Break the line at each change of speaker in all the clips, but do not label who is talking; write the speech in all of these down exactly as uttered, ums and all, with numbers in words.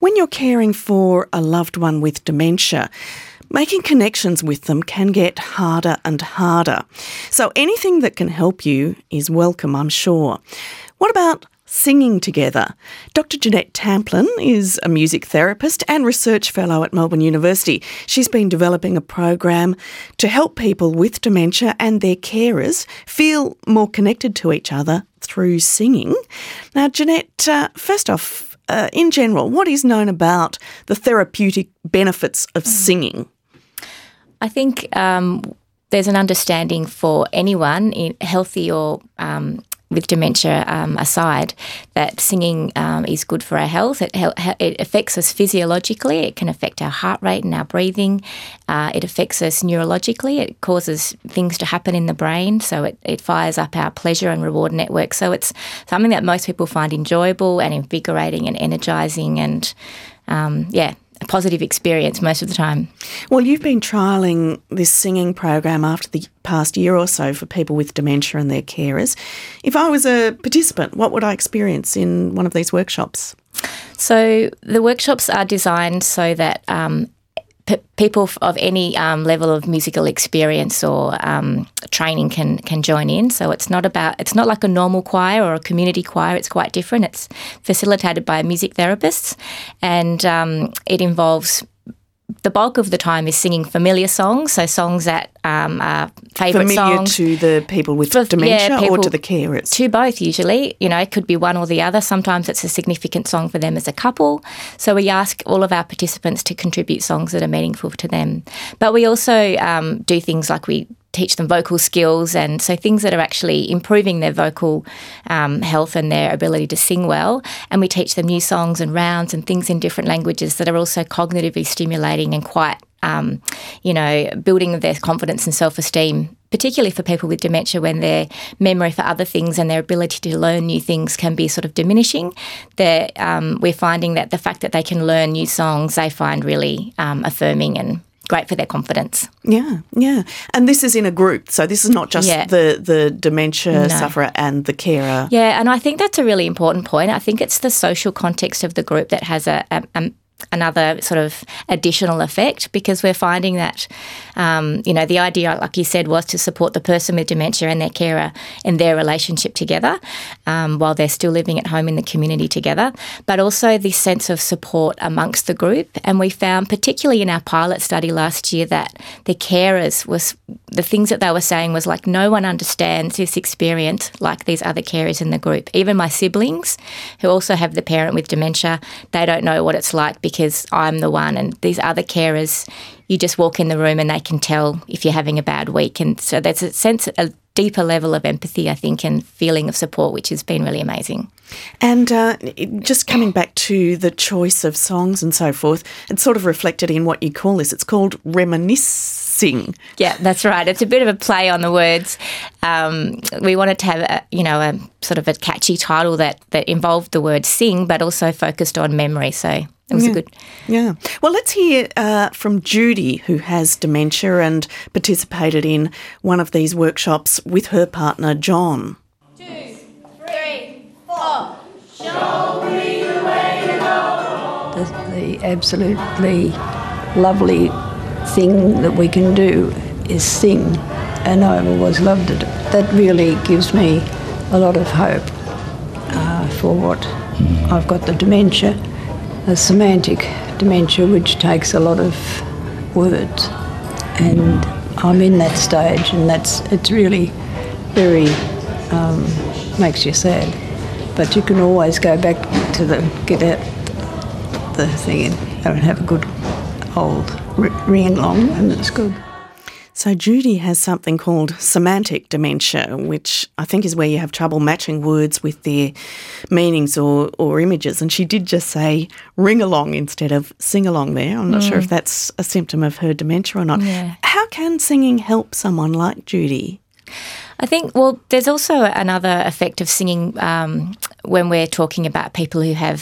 When you're caring for a loved one with dementia, making connections with them can get harder and harder. So anything that can help you is welcome, I'm sure. What about singing together? Doctor Jeanette Tamplin is a music therapist and research fellow at Melbourne University. She's been developing a program to help people with dementia and their carers feel more connected to each other through singing. Now, Jeanette, uh, first off, uh, in general, what is known about the therapeutic benefits of singing?
I think um, there's an understanding for anyone, in healthy or um, with dementia um, aside, that singing um, is good for our health. It, it affects us physiologically. It can affect our heart rate and our breathing. Uh, it affects us neurologically. It causes things to happen in the brain, so it, it fires up our pleasure and reward network. So it's something that most people find enjoyable and invigorating and energising and, um, yeah, a positive experience most of the time.
Well, you've been trialling this singing program after the past year or so for people with dementia and their carers. If I was a participant, what would I experience in one of these workshops?
So the workshops are designed so that um, p- people of any um, level of musical experience or um, training can can join in. So it's not about it's not like a normal choir or a community choir. It's quite different. It's facilitated by music therapists, and um, it involves. The bulk of the time is singing familiar songs, so songs that um, are favourite
familiar
songs.
Familiar to the people with
For,
dementia
yeah, people,
or to the carers?
To both, usually. You know, it could be one or the other. Sometimes it's a significant song for them as a couple. So we ask all of our participants to contribute songs that are meaningful to them. But we also um, do things like we teach them vocal skills, and so things that are actually improving their vocal um, health and their ability to sing well. And we teach them new songs and rounds and things in different languages that are also cognitively stimulating and quite, um, you know, building their confidence and self-esteem, particularly for people with dementia when their memory for other things and their ability to learn new things can be sort of diminishing. Um, we're finding that the fact that they can learn new songs they find really um, affirming and great for their confidence.
Yeah, yeah. And this is in a group, so this is not just
yeah.
the, the dementia
no.
sufferer and the carer.
Yeah, and I think that's a really important point. I think it's the social context of the group that has a, a, a another sort of additional effect, because we're finding that, um, you know, the idea, like you said, was to support the person with dementia and their carer in their relationship together um, while they're still living at home in the community together, but also this sense of support amongst the group. And we found, particularly in our pilot study last year, that the carers was, the things that they were saying was like, no one understands this experience like these other carers in the group. Even my siblings, who also have the parent with dementia, they don't know what it's like because I'm the one, and these other carers, you just walk in the room and they can tell if you're having a bad week. And so there's a sense, a deeper level of empathy, I think, and feeling of support, which has been really amazing.
And uh, just coming back to the choice of songs and so forth, it's sort of reflected in what you call this. It's called reminiscing.
Yeah, that's right. It's a bit of a play on the words. Um, we wanted to have, a, you know, a sort of a catchy title that, that involved the word sing, but also focused on memory. So it was
yeah.
a good...
Yeah. Well, let's hear uh, from Judy, who has dementia and participated in one of these workshops with her partner, John.
Two, three, four. Show me the way to go.
The, the absolutely lovely thing that we can do is sing, and I've always loved it. That really gives me a lot of hope uh, for what I've got, the dementia, a semantic dementia which takes a lot of words, and I'm in that stage, and that's it's really very um, makes you sad, but you can always go back to the get out the thing and, and have a good old ring along, and it's good.
So Judy has something called semantic dementia, which I think is where you have trouble matching words with their meanings or, or images. And she did just say ring along instead of sing along there. I'm not mm. sure if that's a symptom of her dementia or not.
Yeah.
How can singing help someone like Judy?
I think, well, there's also another effect of singing um, when we're talking about people who have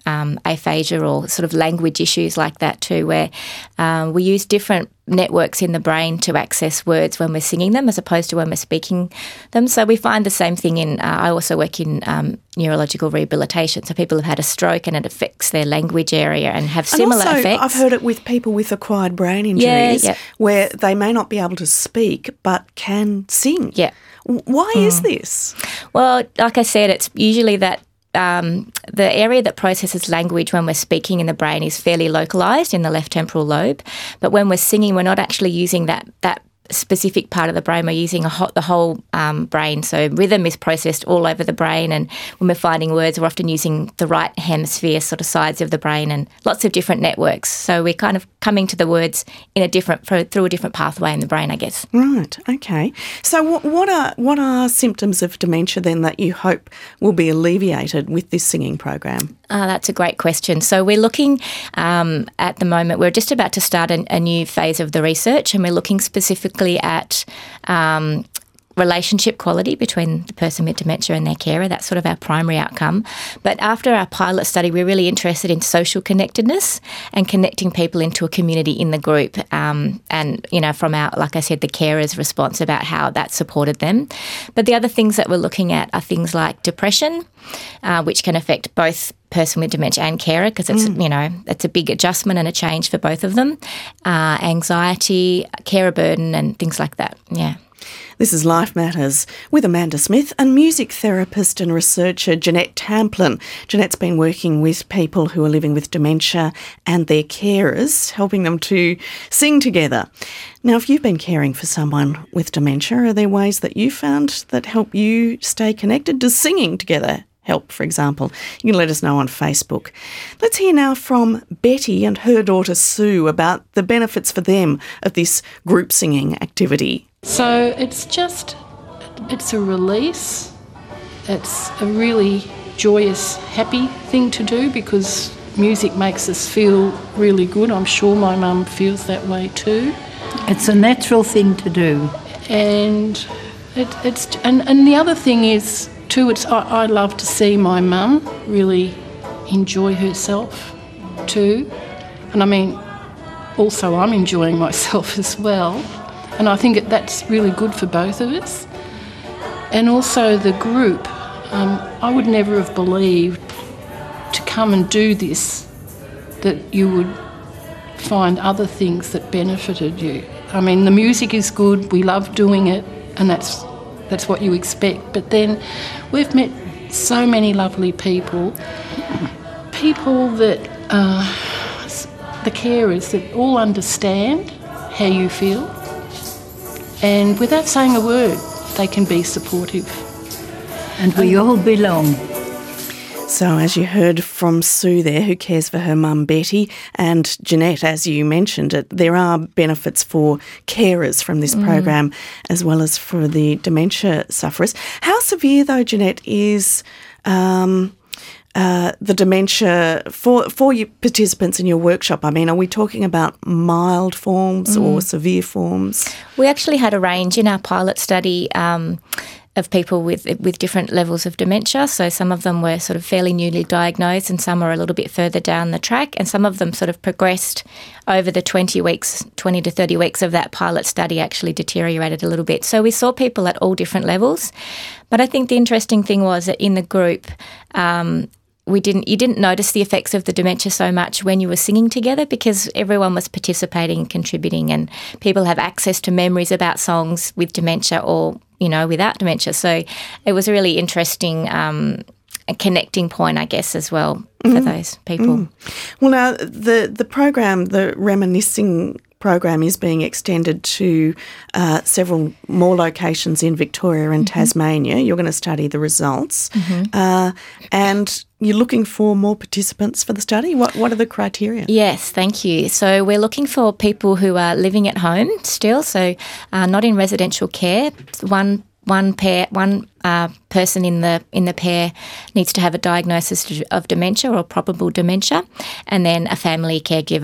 um, aphasia or sort of language issues like that too, where um, we use different networks in the brain to access words when we're singing them as opposed to when we're speaking them. So we find the same thing in, uh, I also work in um, neurological rehabilitation. So people have had a stroke and it affects their language area and have similar
and also,
effects.
I've heard it with people with acquired brain injuries
yeah, yeah.
where they may not be able to speak but can sing.
Yeah.
Why mm. is this?
Well, like I said, it's usually that Um, the area that processes language when we're speaking in the brain is fairly localised in the left temporal lobe. But when we're singing, we're not actually using that that specific part of the brain. We're using a ho- the whole um, brain. So rhythm is processed all over the brain, and when we're finding words, we're often using the right hemisphere sort of sides of the brain and lots of different networks. So we're kind of coming to the words in a different through a different pathway in the brain, I guess.
Right. Okay. So what, what are what are symptoms of dementia then that you hope will be alleviated with this singing program?
Uh, that's a great question. So we're looking um, at the moment, we're just about to start a, a new phase of the research, and we're looking specifically at um, relationship quality between the person with dementia and their carer. That's sort of our primary outcome. But after our pilot study, we're really interested in social connectedness and connecting people into a community in the group. Um, and, you know, from our, like I said, the carer's response about how that supported them. But the other things that we're looking at are things like depression, uh, which can affect both person with dementia and carer, because it's, mm. you know, it's a big adjustment and a change for both of them. Uh, anxiety, carer burden and things like that. Yeah.
This is Life Matters with Amanda Smith and music therapist and researcher Jeanette Tamplin. Jeanette's been working with people who are living with dementia and their carers, helping them to sing together. Now, if you've been caring for someone with dementia, are there ways that you found that help you stay connected? Does singing together help, for example? You can let us know on Facebook. Let's hear now from Betty and her daughter Sue about the benefits for them of this group singing activity.
So it's just, it's a release. It's a really joyous, happy thing to do because music makes us feel really good. I'm sure my mum feels that way too.
It's a natural thing to do.
And it, it's and, and the other thing is too, it's I, I love to see my mum really enjoy herself too. And I mean, also I'm enjoying myself as well. And I think that's really good for both of us. And also the group, um, I would never have believed to come and do this that you would find other things that benefited you. I mean, the music is good, we love doing it, and that's that's what you expect. But then we've met so many lovely people, people that, uh, the carers that all understand how you feel. And without saying a word, they can be supportive.
And we all belong.
So as you heard from Sue there, who cares for her mum Betty, and Jeanette, as you mentioned, it, there are benefits for carers from this mm. program as well as for the dementia sufferers. How severe, though, Jeanette, is um, uh, the dementia for, for you participants in your workshop? I mean, are we talking about mild forms mm. or severe forms?
We actually had a range in our pilot study um, of people with with different levels of dementia. So some of them were sort of fairly newly diagnosed and some are a little bit further down the track, and some of them sort of progressed over the twenty weeks, twenty to thirty weeks of that pilot study, actually deteriorated a little bit. So we saw people at all different levels. But I think the interesting thing was that in the group, um, we didn't you didn't notice the effects of the dementia so much when you were singing together because everyone was participating and contributing, and people have access to memories about songs with dementia or, you know, without dementia. So it was a really interesting um, a connecting point, I guess, as well for mm. those people.
Mm. Well, now, the, the program, the Reminiscing program, is being extended to uh, several more locations in Victoria and mm-hmm. Tasmania. You're going to study the results. Mm-hmm. Uh, and you're looking for more participants for the study? What What are the criteria?
Yes, thank you. So we're looking for people who are living at home still, so uh, not in residential care. One one pair, one uh, person in the in the pair needs to have a diagnosis of dementia or probable dementia, and then a family caregiver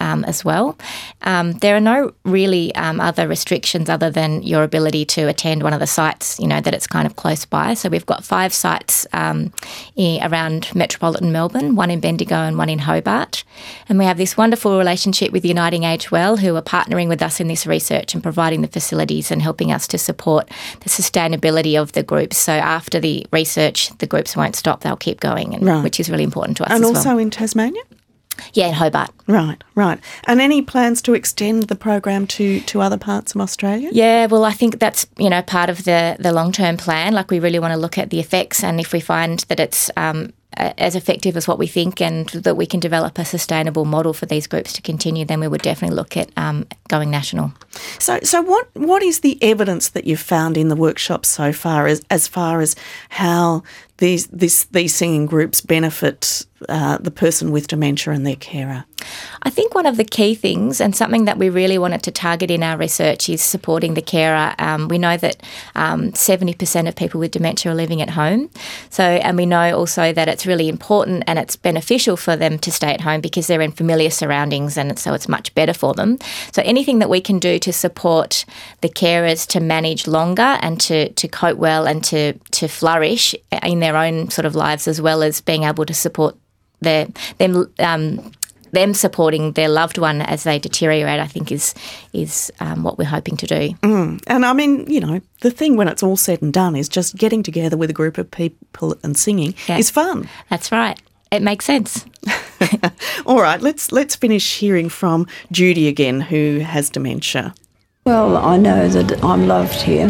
um, as well. Um, there are no really um, other restrictions other than your ability to attend one of the sites, you know, that it's kind of close by. So we've got five sites um, i- around metropolitan Melbourne, one in Bendigo and one in Hobart. And we have this wonderful relationship with Uniting Age Well, who are partnering with us in this research and providing the facilities and helping us to support the sustainability of the groups. So after the research, the groups won't stop, they'll keep going, and,
Right.
which is really important to us
And
as
also
well.
in Tasmania?
Yeah, in Hobart.
Right, right. And any plans to extend the program to, to other parts of Australia?
Yeah, well, I think that's, you know, part of the, the long-term plan. Like, we really want to look at the effects, and if we find that it's um, a- as effective as what we think and that we can develop a sustainable model for these groups to continue, then we would definitely look at um, going national.
So, so what, what is the evidence that you've found in the workshops so far as, as far as how these, this, these singing groups benefit uh, the person with dementia and their carer?
I think one of the key things, and something that we really wanted to target in our research, is supporting the carer. Um, we know that um, seventy percent of people with dementia are living at home. So, and we know also that it's really important and it's beneficial for them to stay at home because they're in familiar surroundings, and so it's much better for them. So anything that we can do to support the carers to manage longer and to, to cope well and to, to flourish in their own sort of lives, as well as being able to support their them um, them supporting their loved one as they deteriorate, I think is is um, what we're hoping to do.
Mm. And I mean, you know, the thing when it's all said and done is just getting together with a group of people and singing
Yeah.
is fun.
That's right. It makes sense.
All right, let's let's finish hearing from Judy again, who has dementia.
Well, I know that I'm loved here,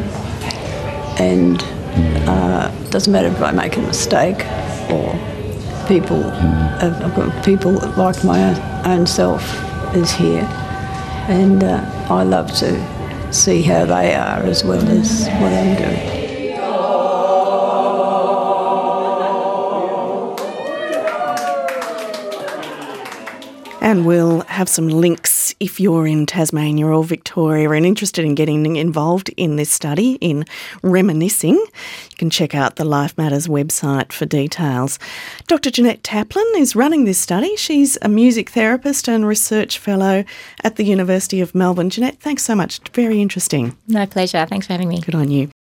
and uh, it doesn't matter if I make a mistake or people, uh, I've got people like my own, own self is here, and uh, I love to see how they are as well as what I'm doing.
And we'll have some links if you're in Tasmania or Victoria and interested in getting involved in this study in reminiscing. You can check out the Life Matters website for details. Doctor Jeanette Taplin is running this study. She's a music therapist and research fellow at the University of Melbourne. Jeanette, thanks so much. Very interesting.
No, pleasure. Thanks for having me.
Good on you.